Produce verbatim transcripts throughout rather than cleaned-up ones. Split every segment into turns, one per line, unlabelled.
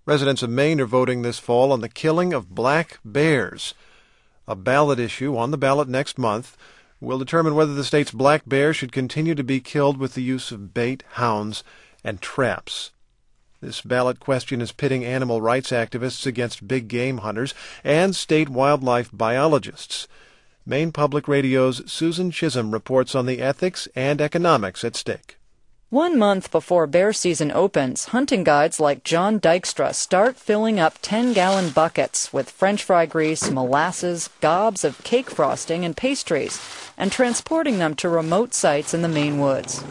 Residents of Maine are voting this fall on the killing of black bears. A ballot issue on the ballot next month will determine whether the state's black bear should continue to be killed with the use of bait, hounds, and traps. This ballot question is pitting animal rights activists against big game hunters and state wildlife biologists. Maine Public Radio's Susan Chisholm reports on the ethics and economics at stake.
One month before bear season opens, hunting guides like John Dykstra start filling up ten-gallon buckets with French fry grease, molasses, gobs of cake frosting, and pastries, and transporting them to remote sites in the Maine woods.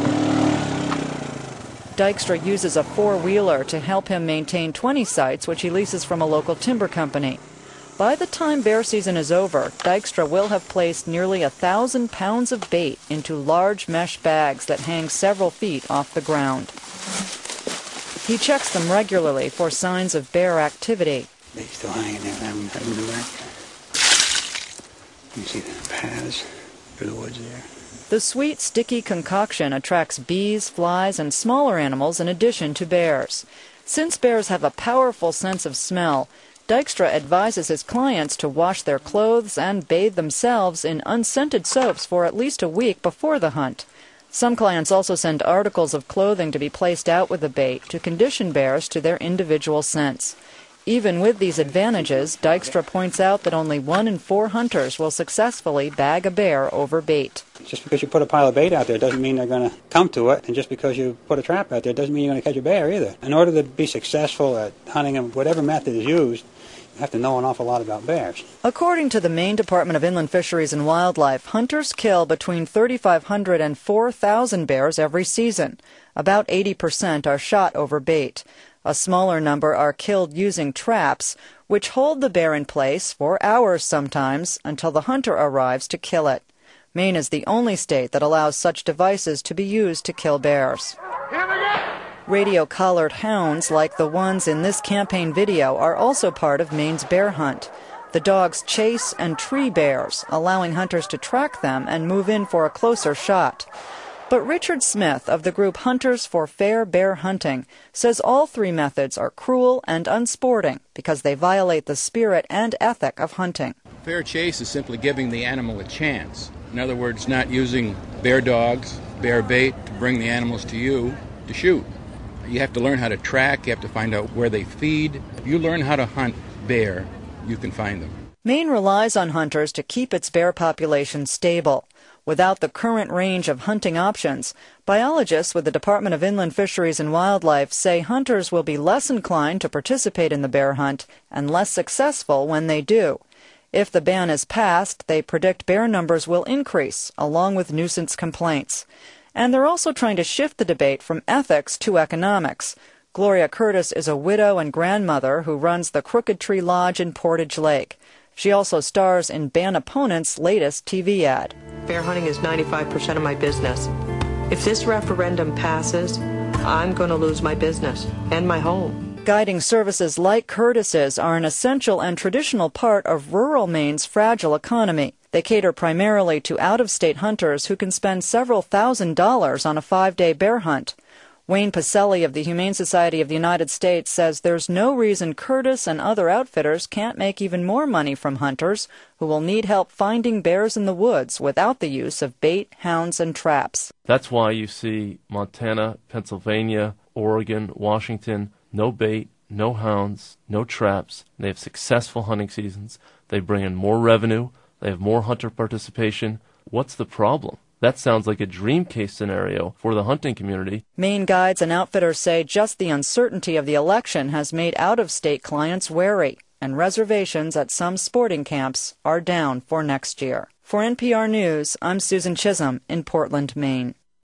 Dykstra uses a four-wheeler to help him maintain twenty sites, which he leases from a local timber company. By the time bear season is over, Dykstra will have placed nearly a thousand pounds of bait into large mesh bags that hang several feet off the ground. He checks them regularly for signs of bear activity.
They still hanging there. I haven't had them back. You see the paths through the woods there.
The sweet, sticky concoction attracts bees, flies, and smaller animals in addition to bears. Since bears have a powerful sense of smell, Dykstra advises his clients to wash their clothes and bathe themselves in unscented soaps for at least a week before the hunt. Some clients also send articles of clothing to be placed out with the bait to condition bears to their individual scents. Even with these advantages, Dykstra points out that only one in four hunters will successfully bag a bear over bait.
Just because you put a pile of bait out there doesn't mean they're going to come to it, and just because you put a trap out there doesn't mean you're going to catch a bear either. In order to be successful at hunting them, whatever method is used, you have to know an awful lot about bears.
According to the Maine Department of Inland Fisheries and Wildlife, hunters kill between thirty-five hundred and four thousand bears every season. About eighty percent are shot over bait. A smaller number are killed using traps, which hold the bear in place for hours sometimes until the hunter arrives to kill it. Maine is the only state that allows such devices to be used to kill bears. Radio-collared hounds, like the ones in this campaign video, are also part of Maine's bear hunt. The dogs chase and tree bears, allowing hunters to track them and move in for a closer shot. But Richard Smith of the group Hunters for Fair Bear Hunting says all three methods are cruel and unsporting because they violate the spirit and ethic of hunting.
Fair chase is simply giving the animal a chance. In other words, not using bear dogs, bear bait to bring the animals to you to shoot. You have to learn how to track, you have to find out where they feed. If you learn how to hunt bear, you can find them.
Maine relies on hunters to keep its bear population stable. Without the current range of hunting options, biologists with the Department of Inland Fisheries and Wildlife say hunters will be less inclined to participate in the bear hunt and less successful when they do. If the ban is passed, they predict bear numbers will increase, along with nuisance complaints. And they're also trying to shift the debate from ethics to economics. Gloria Curtis is a widow and grandmother who runs the Crooked Tree Lodge in Portage Lake. She also stars in ban opponents' latest T V ad.
Bear hunting is ninety-five percent of my business. If this referendum passes, I'm going to lose my business and my home.
Guiding services like Curtis's are an essential and traditional part of rural Maine's fragile economy. They cater primarily to out-of-state hunters who can spend several thousand dollars on a five-day bear hunt. Wayne Pacelli of the Humane Society of the United States says there's no reason Curtis and other outfitters can't make even more money from hunters who will need help finding bears in the woods without the use of bait, hounds, and traps.
That's why you see Montana, Pennsylvania, Oregon, Washington, no bait, no hounds, no traps. They have successful hunting seasons. They bring in more revenue. They have more hunter participation. What's the problem? That sounds like a dream case scenario for the hunting community.
Maine guides and outfitters say just the uncertainty of the election has made out-of-state clients wary, and reservations at some sporting camps are down for next year. For N P R News, I'm Susan Chisholm in Portland, Maine.